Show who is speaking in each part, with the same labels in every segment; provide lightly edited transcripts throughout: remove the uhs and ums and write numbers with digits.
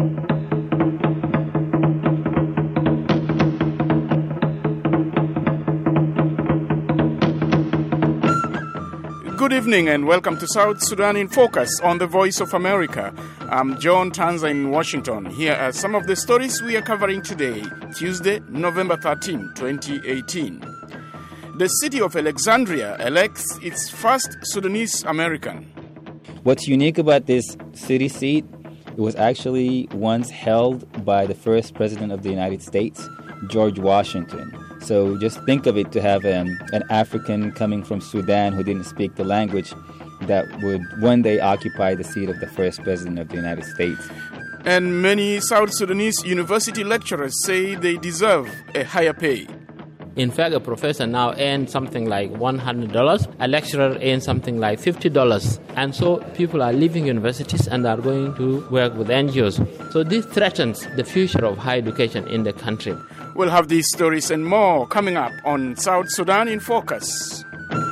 Speaker 1: Good evening and welcome to South Sudan in Focus on the Voice of America. I'm John Tanza in Washington. Here are some of the stories we are covering today, Tuesday, November 13, 2018. The city of Alexandria elects its first Sudanese American.
Speaker 2: What's unique about this city seat, it was actually once held by the first president of the United States, George Washington. So just think of it to have an African coming from Sudan who didn't speak the language that would one day occupy the seat of the first president of the United States.
Speaker 1: And many South Sudanese university lecturers say they deserve a higher pay.
Speaker 3: In fact, a professor now earns something like $100. A lecturer earns something like $50. And so people are leaving universities and are going to work with NGOs. So this threatens the future of higher education in the country.
Speaker 1: We'll have these stories and more coming up on South Sudan in Focus.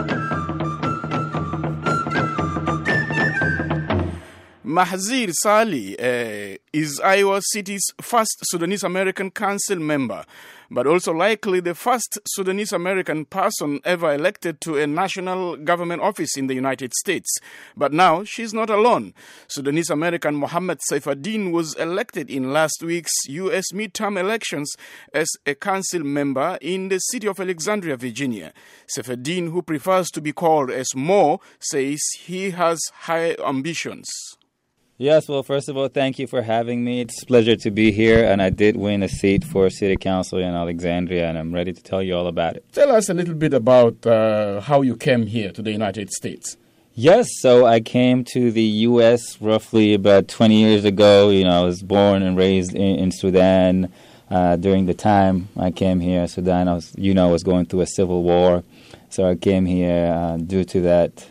Speaker 1: Mahzir Salih is Iowa City's first Sudanese American Council member, but also likely the first Sudanese American person ever elected to a national government office in the United States. But now she's not alone. Sudanese American Mohammed Saifuddin was elected in last week's U.S. midterm elections as a council member in the city of Alexandria, Virginia. Saifuddin, who prefers to be called as Mo, says he has high ambitions.
Speaker 2: Yes, well, first of all, thank you for having me. It's a pleasure to be here, and I did win a seat for City Council in Alexandria, and I'm ready to tell you all about it.
Speaker 1: Tell us a little bit about how you came here to the United States.
Speaker 2: Yes, so I came to the U.S. roughly about 20 years ago. I was born and raised in Sudan. During the time I came here, Sudan, was going through a civil war, so I came here due to that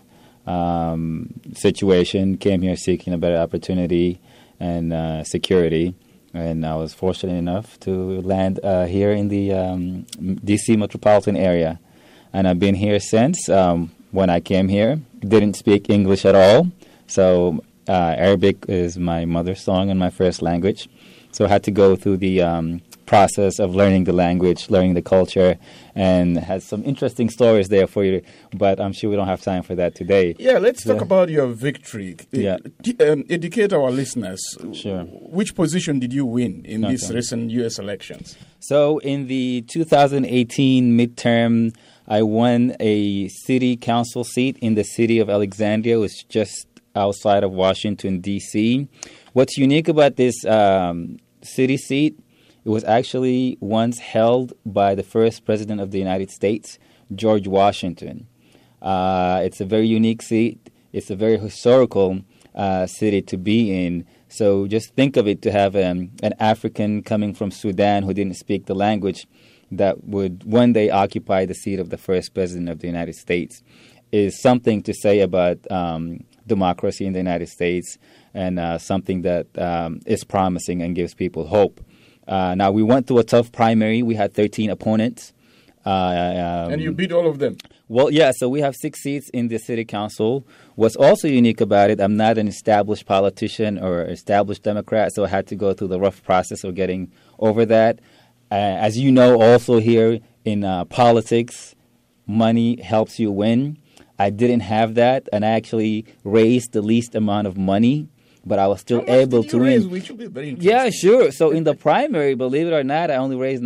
Speaker 2: situation, came here seeking a better opportunity and security, and I was fortunate enough to land here in the D.C. metropolitan area, and I've been here since. When I came here, didn't speak English at all, so Arabic is my mother's tongue and my first language, so I had to go through the process of learning the language, learning the culture, and has some interesting stories there for you, but I'm sure we don't have time for that today.
Speaker 1: Yeah, let's talk about your victory.
Speaker 2: Yeah.
Speaker 1: Educate our listeners.
Speaker 2: Sure.
Speaker 1: Which position did you win in these recent U.S. elections?
Speaker 2: So in the 2018 midterm, I won a city council seat in the city of Alexandria, which is just outside of Washington, D.C. What's unique about this city seat, it was actually once held by the first president of the United States, George Washington. It's a very unique seat. It's a very historical city to be in. So just think of it to have an African coming from Sudan who didn't speak the language that would one day occupy the seat of the first president of the United States is something to say about democracy in the United States and something that is promising and gives people hope. Now, we went through a tough primary. We had 13 opponents.
Speaker 1: And you beat all of them?
Speaker 2: Well, yeah, so we have 6 seats in the city council. What's also unique about it, I'm not an established politician or established Democrat, so I had to go through the rough process of getting over that. As you know, also here in politics, money helps you win. I didn't have that, and I actually raised the least amount of money, but I was still able to win.
Speaker 1: Which will be very interesting.
Speaker 2: Yeah, sure. So in the primary, believe it or not, I only raised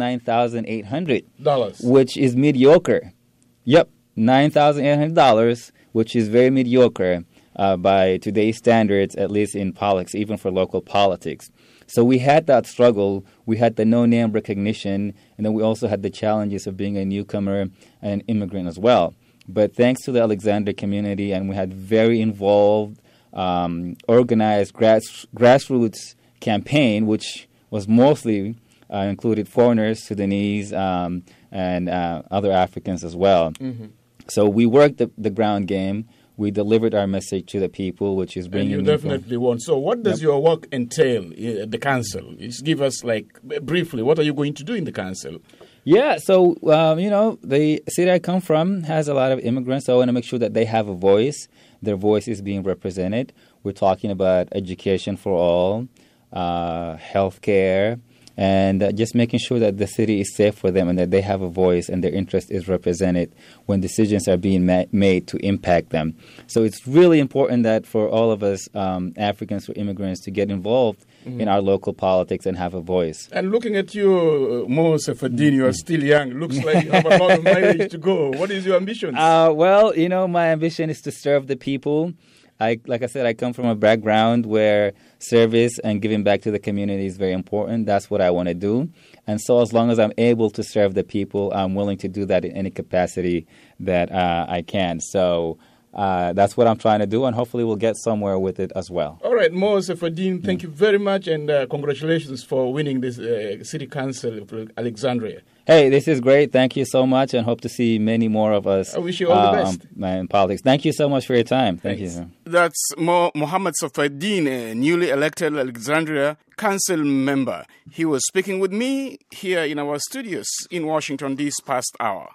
Speaker 2: $9,800, which is mediocre. Yep, $9,800, which is very mediocre by today's standards, at least in politics, even for local politics. So we had that struggle. We had the no-name recognition, and then we also had the challenges of being a newcomer and an immigrant as well. But thanks to the Alexandria community, and we had very involved, organized grassroots campaign, which was mostly included foreigners, Sudanese, and other Africans as well. Mm-hmm. So we worked the ground game. We delivered our message to the people, which is bringing.
Speaker 1: And you definitely won. So what does your work entail at the council? Just give us, briefly, what are you going to do in the council?
Speaker 2: Yeah, so, the city I come from has a lot of immigrants, so I want to make sure that they have a voice. Their voice is being represented. We're talking about education for all, healthcare, and just making sure that the city is safe for them and that they have a voice and their interest is represented when decisions are being made to impact them. So it's really important that for all of us Africans or immigrants to get involved in our local politics and have a voice.
Speaker 1: And looking at you, Mo Seferdine, you are still young. Looks like you have a lot of mileage to go. What is your ambition?
Speaker 2: Well, my ambition is to serve the people. Like I said, I come from a background where service and giving back to the community is very important. That's what I want to do. And so as long as I'm able to serve the people, I'm willing to do that in any capacity that I can. So that's what I'm trying to do, and hopefully we'll get somewhere with it as well.
Speaker 1: All right, Mo Seferdine, thank you very much, and congratulations for winning this City Council of Alexandria.
Speaker 2: Hey, this is great. Thank you so much, and hope to see many more of us.
Speaker 1: I wish you all the best.
Speaker 2: In politics. Thank you so much for your time. Thank you.
Speaker 1: That's Mohammed Seferdine, a newly elected Alexandria Council member. He was speaking with me here in our studios in Washington this past hour.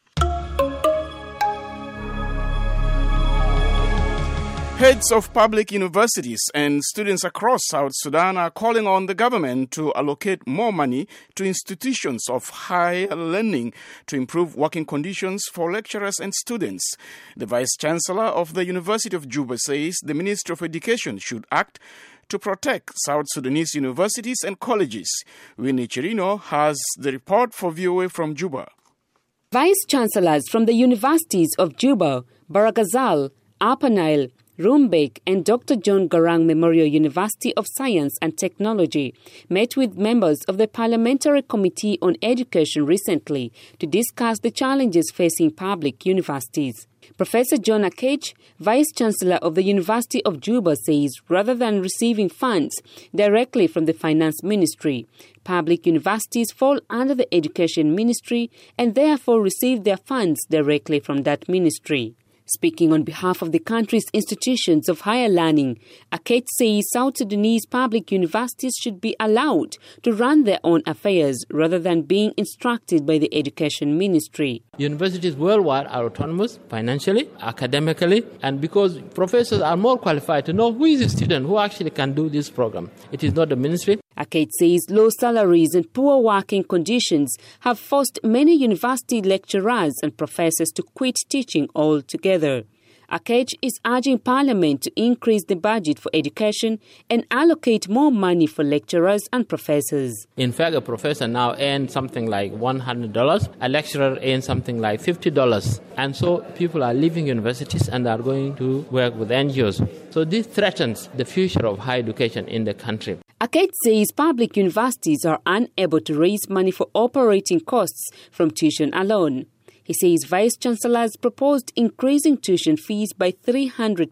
Speaker 1: Heads of public universities and students across South Sudan are calling on the government to allocate more money to institutions of higher learning to improve working conditions for lecturers and students. The Vice Chancellor of the University of Juba says the Ministry of Education should act to protect South Sudanese universities and colleges. Winnie Chirino has the report for VOA from Juba.
Speaker 4: Vice Chancellors from the universities of Juba, Baragazal, Upper Nile, Rumbek and Dr. John Garang Memorial University of Science and Technology met with members of the Parliamentary Committee on Education recently to discuss the challenges facing public universities. Professor John Akech, Vice Chancellor of the University of Juba, says rather than receiving funds directly from the Finance Ministry, public universities fall under the Education Ministry and therefore receive their funds directly from that ministry. Speaking on behalf of the country's institutions of higher learning, Akech says South Sudanese public universities should be allowed to run their own affairs rather than being instructed by the Education Ministry.
Speaker 3: Universities worldwide are autonomous financially, academically, and because professors are more qualified to know who is a student who actually can do this program. It is not the ministry.
Speaker 4: Akech says low salaries and poor working conditions have forced many university lecturers and professors to quit teaching altogether. Akech is urging Parliament to increase the budget for education and allocate more money for lecturers and professors.
Speaker 3: In fact, a professor now earns something like $100. A lecturer earns something like $50. And so people are leaving universities and are going to work with NGOs. So this threatens the future of higher education in the country.
Speaker 4: Akech says public universities are unable to raise money for operating costs from tuition alone. He says Vice Chancellors proposed increasing tuition fees by 300%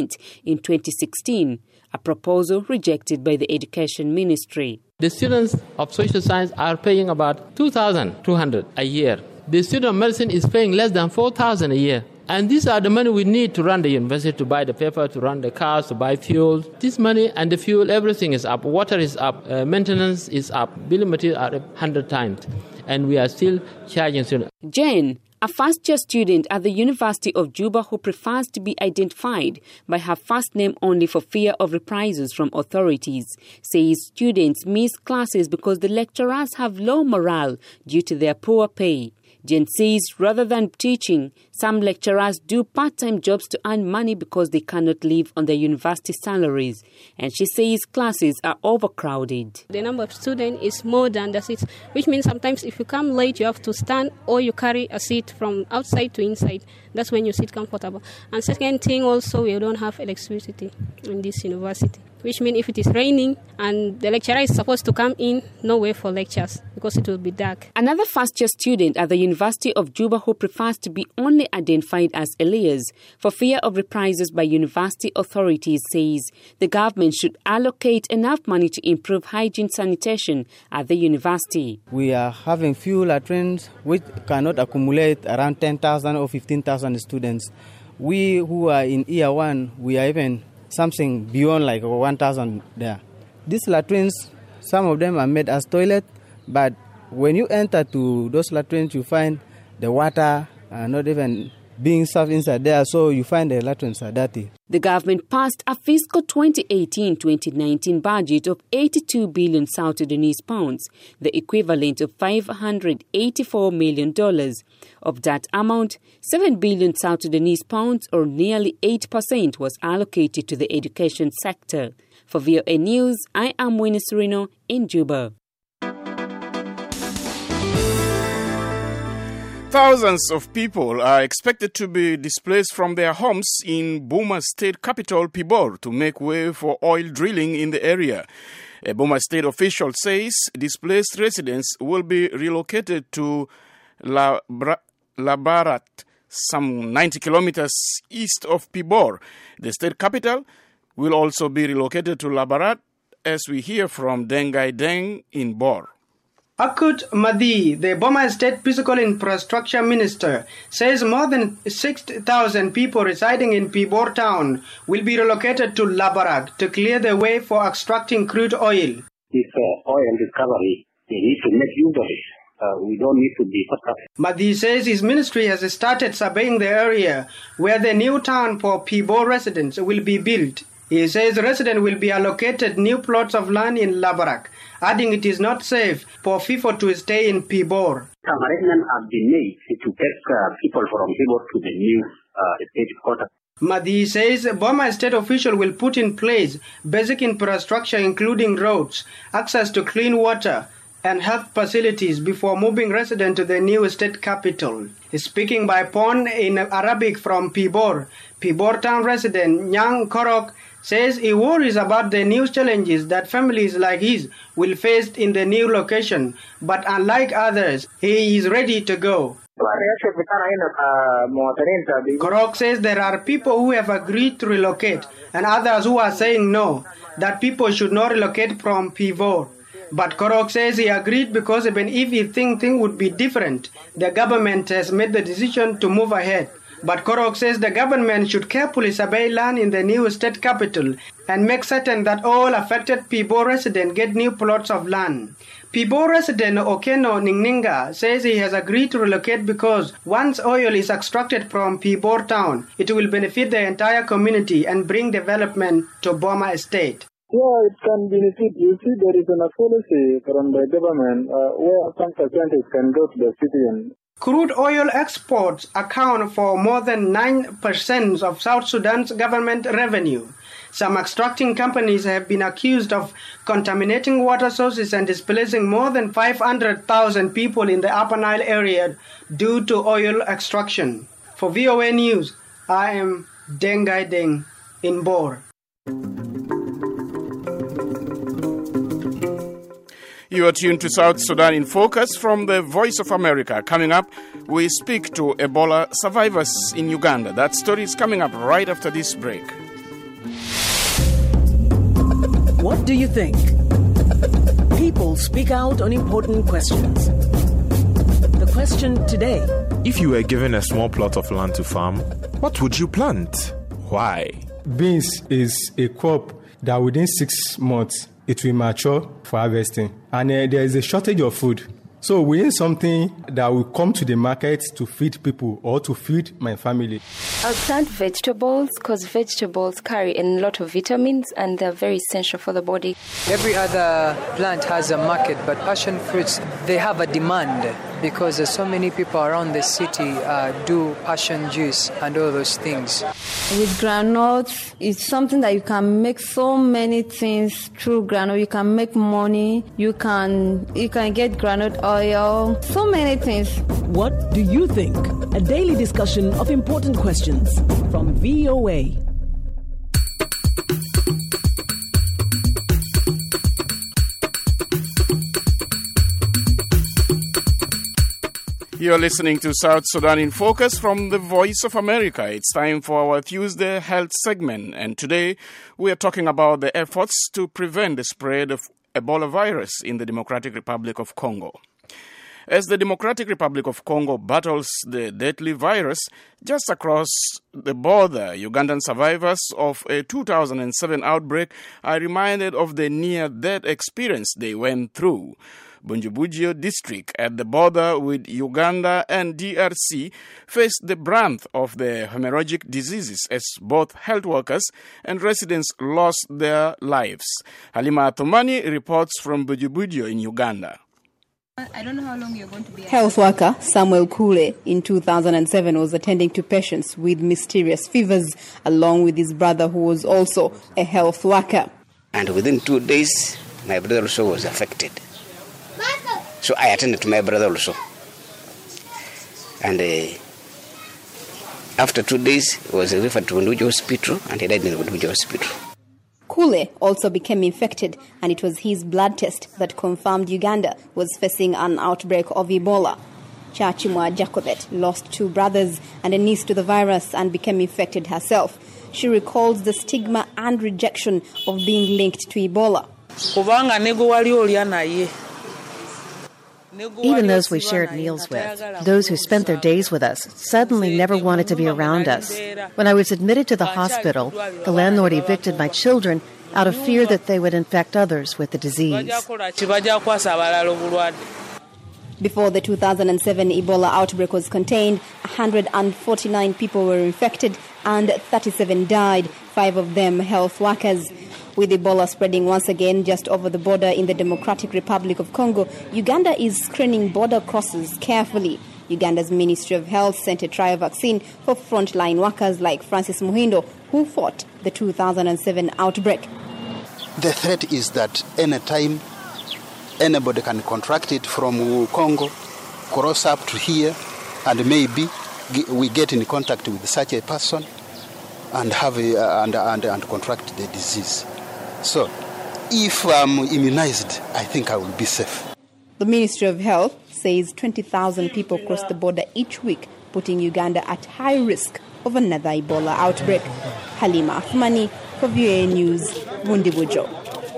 Speaker 4: in 2016, a proposal rejected by the Education Ministry.
Speaker 3: The students of social science are paying about $2,200 a year. The student of medicine is paying less than $4,000 a year. And these are the money we need to run the university, to buy the paper, to run the cars, to buy fuel. This money and the fuel, everything is up. Water is up. Maintenance is up. Building materials are up 100 times. And we are still charging students.
Speaker 4: Jane, a first-year student at the University of Juba who prefers to be identified by her first name only for fear of reprisals from authorities, says students miss classes because the lecturers have low morale due to their poor pay. Jen says rather than teaching, some lecturers do part-time jobs to earn money because they cannot live on their university salaries. And she says classes are overcrowded.
Speaker 5: The number of students is more than the seats, which means sometimes if you come late, you have to stand or you carry a seat from outside to inside. That's when you sit comfortable. And second thing also, we don't have electricity in this university, which means if it is raining and the lecturer is supposed to come in, no way for lectures because it will be dark.
Speaker 4: Another first-year student at the University of Juba who prefers to be only identified as Elias for fear of reprisals by university authorities says the government should allocate enough money to improve hygiene sanitation at the university.
Speaker 6: We are having few latrines which cannot accumulate around 10,000 or 15,000 students. We who are in year one, we are even something beyond like 1,000 there. These latrines, some of them are made as toilet, but when you enter to those latrines, you find the water not even being served inside there, so you find the latrines are dirty.
Speaker 4: The government passed a fiscal 2018-2019 budget of 82 billion South Sudanese pounds, the equivalent of $584 million. Of that amount, 7 billion South Sudanese pounds, or nearly 8%, was allocated to the education sector. For VOA News, I am Winnie Serino in Juba.
Speaker 1: Thousands of people are expected to be displaced from their homes in Boma state capital, Pibor, to make way for oil drilling in the area. A Boma state official says displaced residents will be relocated to Labarat, some 90 kilometers east of Pibor. The state capital will also be relocated to Labarat, as we hear from Dengai Deng in Bor.
Speaker 7: Akut Madi, the Boma State Physical Infrastructure Minister, says more than 6,000 people residing in Pibor town will be relocated to Labarat to clear the way for extracting crude oil.
Speaker 8: This oil discovery, they need to make use of it. We don't need to be surprised.
Speaker 7: Madi says his ministry has started surveying the area where the new town for Pibor residents will be built. He says residents will be allocated new plots of land in Labarak, adding it is not safe for people to stay in Pibor.
Speaker 8: Some arrangements have been made to take people from Pibor to the new state quarter.
Speaker 7: Madi says Boma state official will put in place basic infrastructure including roads, access to clean water, and health facilities before moving residents to the new state capital. Speaking by phone in Arabic from Pibor, Pibor town resident Nyang Korok says he worries about the new challenges that families like his will face in the new location, but unlike others, he is ready to go. Korok says there are people who have agreed to relocate and others who are saying no, that people should not relocate from Pibor. But Korok says he agreed because even if he thinks things would be different, the government has made the decision to move ahead. But Korok says the government should carefully survey land in the new state capital and make certain that all affected Pibor residents get new plots of land. Pibor resident Okeno Ningninga says he has agreed to relocate because once oil is extracted from Pibor town, it will benefit the entire community and bring development to Boma Estate.
Speaker 9: Yeah, it can benefit. You see, there is a policy from the government where some percentage can go to the city.
Speaker 7: Crude oil exports account for more than 9% of South Sudan's government revenue. Some extracting companies have been accused of contaminating water sources and displacing more than 500,000 people in the Upper Nile area due to oil extraction. For VOA News, I am Dengai Deng in Bor.
Speaker 1: You are tuned to South Sudan in Focus from the Voice of America. Coming up, we speak to Ebola survivors in Uganda. That story is coming up right after this break.
Speaker 10: What do you think? People speak out on important questions. The question today:
Speaker 11: if you were given a small plot of land to farm, what would you plant? Why?
Speaker 12: Beans is a crop that within 6 months it will mature for harvesting. And there is a shortage of food. So we need something that will come to the market to feed people or to feed my family.
Speaker 13: I'll plant vegetables because vegetables carry a lot of vitamins and they're very essential for the body.
Speaker 14: Every other plant has a market, but passion fruits, they have a demand because there's so many people around the city do passion juice and all those things.
Speaker 15: With granules, it's something that you can make so many things through granule. You can make money, you can get granule oil, so many things.
Speaker 10: What do you think? A daily discussion of important questions from VOA.
Speaker 1: You're listening to South Sudan in Focus from the Voice of America. It's time for our Tuesday Health segment, and today we are talking about the efforts to prevent the spread of Ebola virus in the Democratic Republic of Congo. As the Democratic Republic of Congo battles the deadly virus, just across the border, Ugandan survivors of a 2007 outbreak are reminded of the near-death experience they went through. Bunju-Bugyo district at the border with Uganda and DRC faced the brunt of the hemorrhagic diseases as both health workers and residents lost their lives. Halima Athumani reports from Bunju-Bugyo in Uganda.
Speaker 16: I don't know how long you're going to be.
Speaker 17: Health worker Samuel Kule in 2007 was attending to patients with mysterious fevers along with his brother who was also a health worker.
Speaker 18: And within 2 days, my brother also was affected. So I attended to my brother also. And after 2 days, he was referred to Bunju Hospital and he died in Bunju Hospital.
Speaker 17: Kule also became infected, and it was his blood test that confirmed Uganda was facing an outbreak of Ebola. Chachimwa Jacobet lost 2 brothers and a niece to the virus and became infected herself. She recalls the stigma and rejection of being linked to Ebola.
Speaker 19: Even those we shared meals with, those who spent their days with us, suddenly never wanted to be around us. When I was admitted to the hospital, the landlord evicted my children out of fear that they would infect others with the disease.
Speaker 17: Before the 2007 Ebola outbreak was contained, 149 people were infected and 37 died, 5 of them health workers. With Ebola spreading once again just over the border in the Democratic Republic of Congo, Uganda is screening border crosses carefully. Uganda's Ministry of Health sent a trial vaccine for frontline workers like Francis Muhindo, who fought the 2007 outbreak.
Speaker 20: The threat is that anytime anybody can contract it from Congo, cross up to here, and maybe we get in contact with such a person and have and contract the disease. So, if I'm immunized, I think I will be safe.
Speaker 17: The Ministry of Health says 20,000 people cross the border each week, putting Uganda at high risk of another Ebola outbreak. Halima Athumani for VOA News, Bunju-Bugyo.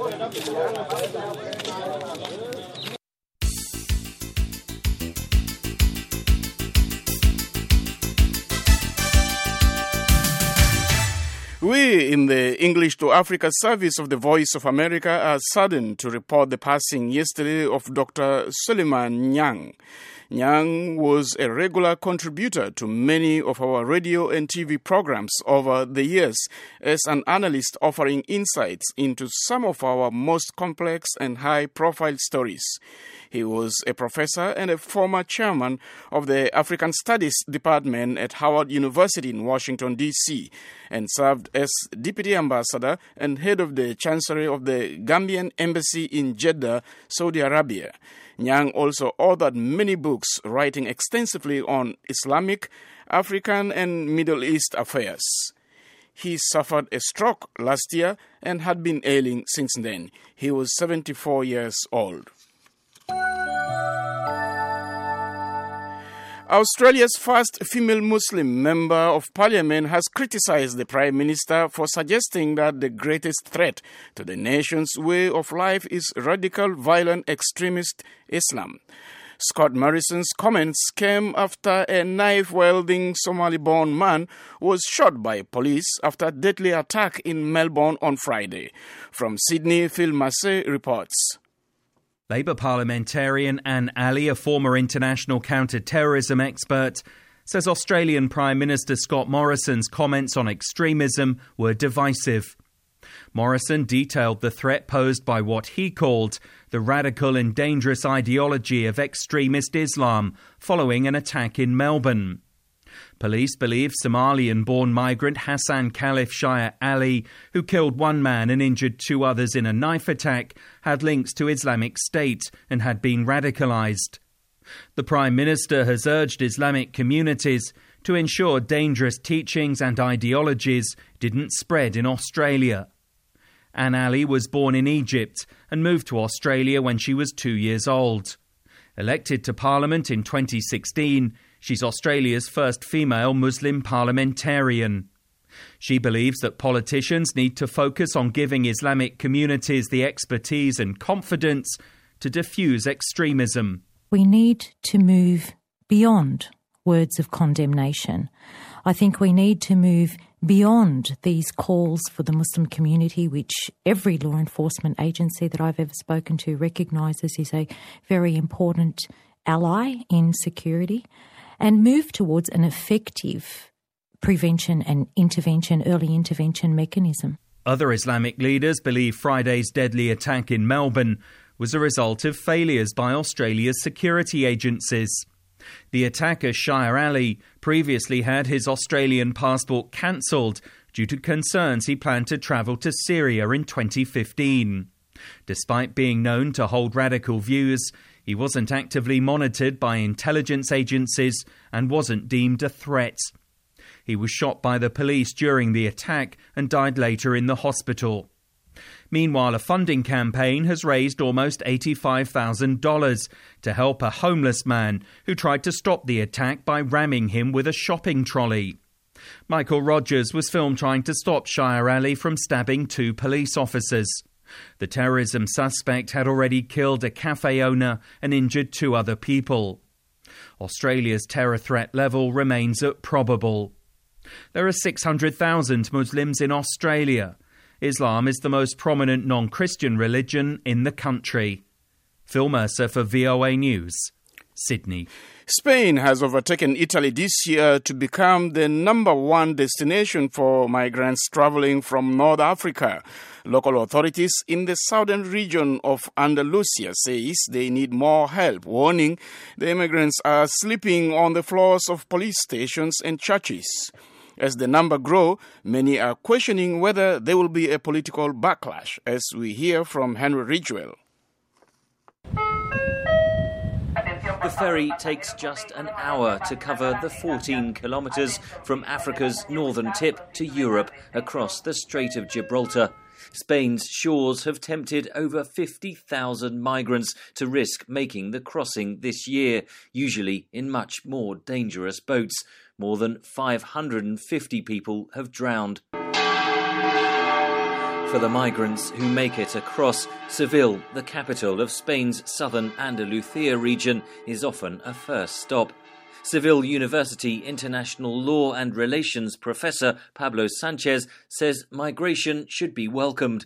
Speaker 1: We in the English to Africa service of the Voice of America are saddened to report the passing yesterday of Dr. Suleiman Nyang. Nyang was a regular contributor to many of our radio and TV programs over the years as an analyst offering insights into some of our most complex and high-profile stories. He was a professor and a former chairman of the African Studies Department at Howard University in Washington, D.C., and served as Deputy Ambassador and head of the Chancery of the Gambian Embassy in Jeddah, Saudi Arabia. Nyang also authored many books writing extensively on Islamic, African, and Middle East affairs. He suffered a stroke last year and had been ailing since then. He was 74 years old. Australia's first female Muslim member of parliament has criticized the Prime Minister for suggesting that the greatest threat to the nation's way of life is radical, violent, extremist Islam. Scott Morrison's comments came after a knife-wielding Somali-born man was shot by police after a deadly attack in Melbourne on Friday. From Sydney, Phil Massey reports.
Speaker 21: Labour parliamentarian Anne Ali, a former international counter-terrorism expert, says Australian Prime Minister Scott Morrison's comments on extremism were divisive. Morrison detailed the threat posed by what he called the radical and dangerous ideology of extremist Islam following an attack in Melbourne. Police believe Somalian-born migrant Hassan Khalif Shire Ali, who killed one man and injured 2 others in a knife attack, had links to Islamic State and had been radicalised. The Prime Minister has urged Islamic communities to ensure dangerous teachings and ideologies didn't spread in Australia. Anne Ali was born in Egypt and moved to Australia when she was 2 years old. Elected to Parliament in 2016, she's Australia's first female Muslim parliamentarian. She believes that politicians need to focus on giving Islamic communities the expertise and confidence to diffuse extremism.
Speaker 2: we need to move beyond words of condemnation. I think we need to move beyond these calls for the Muslim community, which every law enforcement agency that I've ever spoken to recognises is a very important ally in security, and move towards an effective prevention and intervention, early intervention mechanism.
Speaker 21: Other Islamic leaders believe Friday's deadly attack in Melbourne was a result of failures by Australia's security agencies. The attacker, Shahir Ali, previously had his Australian passport cancelled due to concerns he planned to travel to Syria in 2015. Despite being known to hold radical views, he wasn't actively monitored by intelligence agencies and wasn't deemed a threat. He was shot by the police during the attack and died later in the hospital. Meanwhile, a funding campaign has raised almost $85,000 to help a homeless man who tried to stop the attack by ramming him with a shopping trolley. Michael Rogers was filmed trying to stop Shahir Ali from stabbing 2 police officers. The terrorism suspect had already killed a cafe owner and injured 2 other people. Australia's terror threat level remains at probable. There are 600,000 Muslims in Australia. Islam is the most prominent non-Christian religion in the country. Phil Mercer for VOA News, Sydney.
Speaker 1: Spain has overtaken Italy this year to become the #1 destination for migrants traveling from North Africa. Local authorities in the southern region of Andalusia says they need more help, warning the immigrants are sleeping on the floors of police stations and churches. As the number grows, many are questioning whether there will be a political backlash, as we hear from Henry Ridgwell.
Speaker 22: The ferry takes just an hour to cover the 14 kilometres from Africa's northern tip to Europe across the Strait of Gibraltar. Spain's shores have tempted over 50,000 migrants to risk making the crossing this year, usually in much more dangerous boats. More than 550 people have drowned. For the migrants who make it across, Seville, the capital of Spain's southern Andalusia region, is often a first stop. Seville University International Law and Relations professor Pablo Sanchez says migration should be welcomed.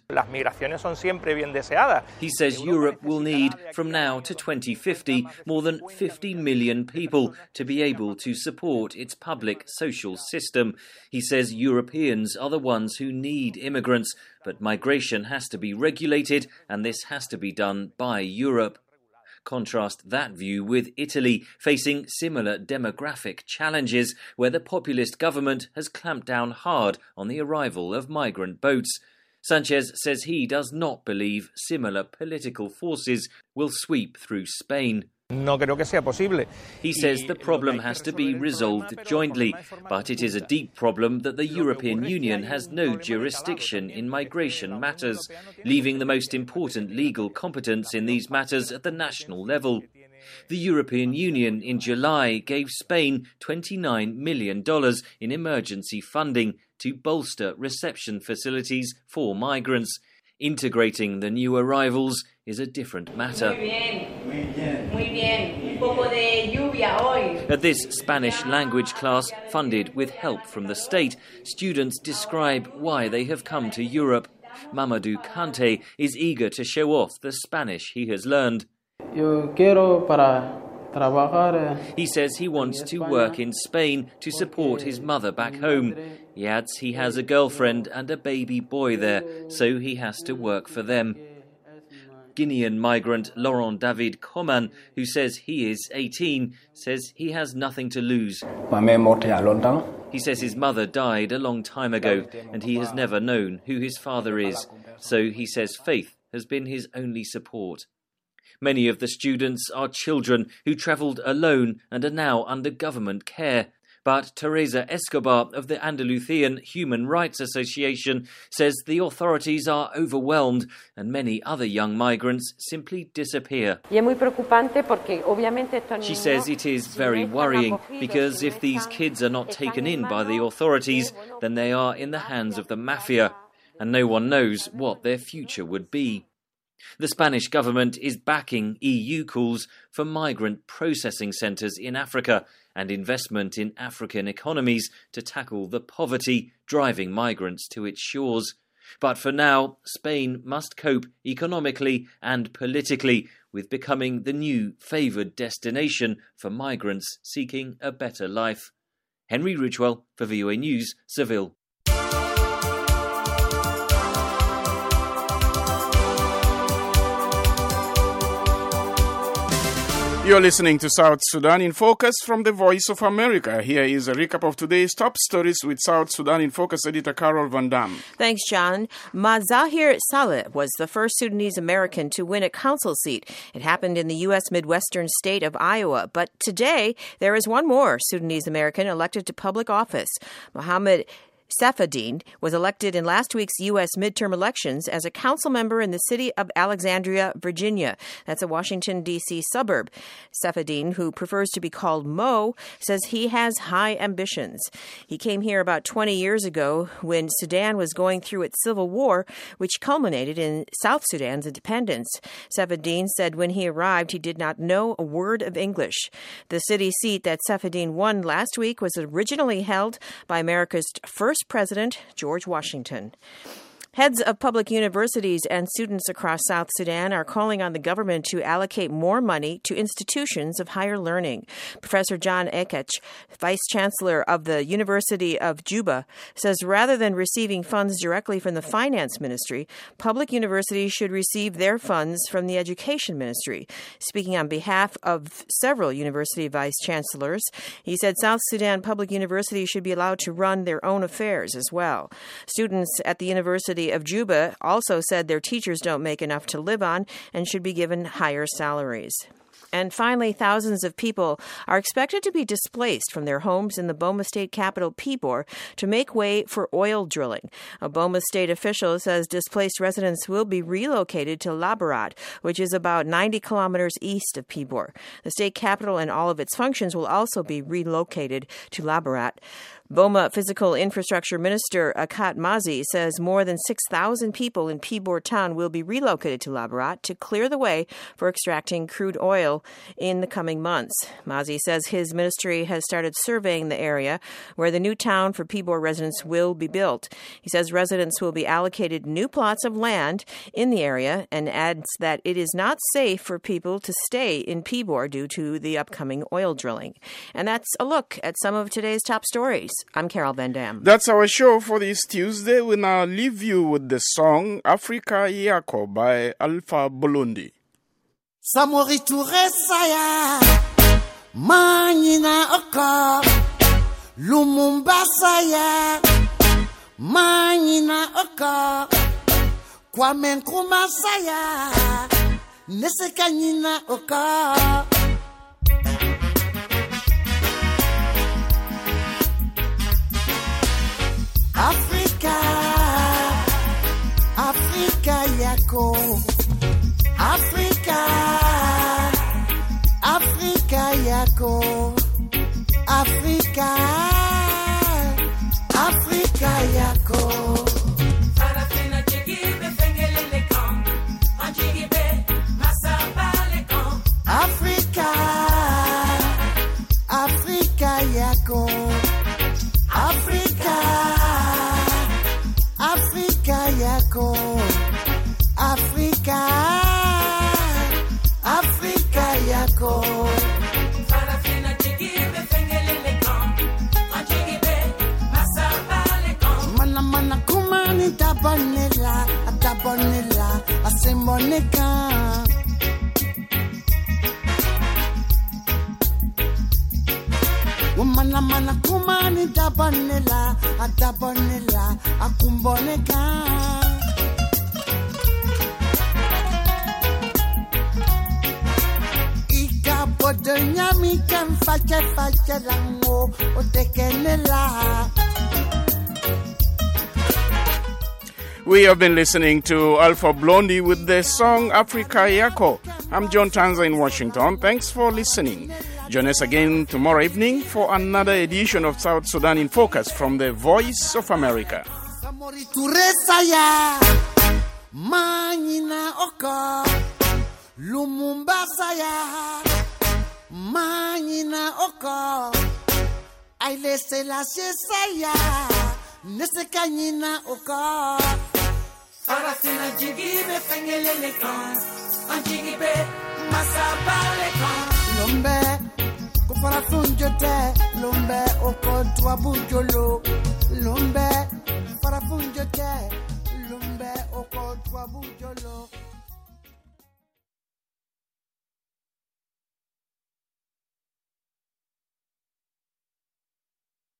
Speaker 22: He says Europe will need, from now to 2050, more than 50 million people to be able to support its public social system. He says Europeans are the ones who need immigrants, but migration has to be regulated, and this has to be done by Europe. Contrast that view with Italy, facing similar demographic challenges, where the populist government has clamped down hard on the arrival of migrant boats. Sanchez says he does not believe similar political forces will sweep through Spain. He says the problem has to be resolved jointly, but it is a deep problem that the European Union has no jurisdiction in migration matters, leaving the most important legal competence in these matters at the national level. The European Union in July gave Spain $29 million in emergency funding to bolster reception facilities for migrants. Integrating the new arrivals is a different matter. At this Spanish language class, funded with help from the state, students describe why they have come to Europe. Mamadou Kante is eager to show off the Spanish he has learned. He says he wants to work in Spain to support his mother back home. He adds he has a girlfriend and a baby boy there, so he has to work for them. Guinean migrant Laurent David Coman, who says he is 18, says he has nothing to lose. He says his mother died a long time ago and he has never known who his father is, so he says faith has been his only support. Many of the students are children who travelled alone and are now under government care. But Teresa Escobar of the Andalusian Human Rights Association says the authorities are overwhelmed and many other young migrants simply disappear. She says it is very worrying because if these kids are not taken in by the authorities, then they are in the hands of the mafia and no one knows what their future would be. The Spanish government is backing EU calls for migrant processing centres in Africa and investment in African economies to tackle the poverty driving migrants to its shores. But for now, Spain must cope economically and politically with becoming the new favoured destination for migrants seeking a better life. Henry Ridgewell for VOA News, Seville.
Speaker 1: You're listening to South Sudan in Focus from the Voice of America. Here is a recap of today's top stories with South Sudan in Focus editor Carol Van Dam.
Speaker 3: Thanks, John. Mazahir Saleh was the first Sudanese American to win a council seat. It happened in the U.S. Midwestern state of Iowa. But today, there is one more Sudanese American elected to public office. Mohammed Safadine was elected in last week's U.S. midterm elections as a council member in the city of Alexandria, Virginia. That's a Washington, D.C. suburb. Safadine, who prefers to be called Mo, says he has high ambitions. He came here about 20 years ago when Sudan was going through its civil war, which culminated in South Sudan's independence. Safadine said when he arrived, he did not know a word of English. The city seat that Safadine won last week was originally held by America's first President George Washington. Heads of public universities and students across South Sudan are calling on the government to allocate more money to institutions of higher learning. Professor John Ekech, Vice Chancellor of the University of Juba, says rather than receiving funds directly from the Finance Ministry, public universities should receive their funds from the Education Ministry. Speaking on behalf of several university vice chancellors, he said South Sudan public universities should be allowed to run their own affairs as well. Students at the University of Juba also said their teachers don't make enough to live on and should be given higher salaries. And finally, thousands of people are expected to be displaced from their homes in the Boma state capital, Pibor, to make way for oil drilling. A Boma state official says displaced residents will be relocated to Labarat, which is about 90 kilometers east of Pibor. The state capital and all of its functions will also be relocated to Labarat. Boma Physical Infrastructure Minister Akat Mazi says more than 6,000 people in Pibor town will be relocated to Labarat to clear the way for extracting crude oil in the coming months. Mazi says his ministry has started surveying the area where the new town for Pibor residents will be built. He says residents will be allocated new plots of land in the area and adds that it is not safe for people to stay in Pibor due to the upcoming oil drilling. And that's a look at some of today's top stories. I'm Carol Van Dam.
Speaker 1: That's our show for this Tuesday. We now leave you with the song Africa Yako by Alpha Blondy.
Speaker 5: Samori Touresaya Manina Oka Lumumba Saya Manina Oka Kwame Nkrumah Saya Nesekanyina Oka. Africa, Africa yako, Africa, Africa yako, Africa, Africa yako. Farafina jigibe fengelele kam, anjigibe masabale kam. Africa, Africa yako, Africa. Africa yako, Africa, Africa yako. Farafina jigibe fengelele kam, anjigibe masabale kam. Mana mana kumani tabonela, asemoneka. Mana kumani tabonela, akumboneka. Ika bodonya mi kan fache lango otekenela.
Speaker 1: We have been listening to Alpha Blondy with the song Africa Yako. I'm John Tanza in Washington. Thanks for listening. Join us again tomorrow evening for another edition of South Sudan in Focus from the Voice of America.
Speaker 5: Manyina oko Lumumba saya Manyina oko Aile Selassie saya Nesekanyina oko Farafina jigibe fengelele kan Anjigibe masabale kan Lumbe Farafunjote, lumbe oko twabujolo, lumbe farafunjote, lumbe oko twabujolo.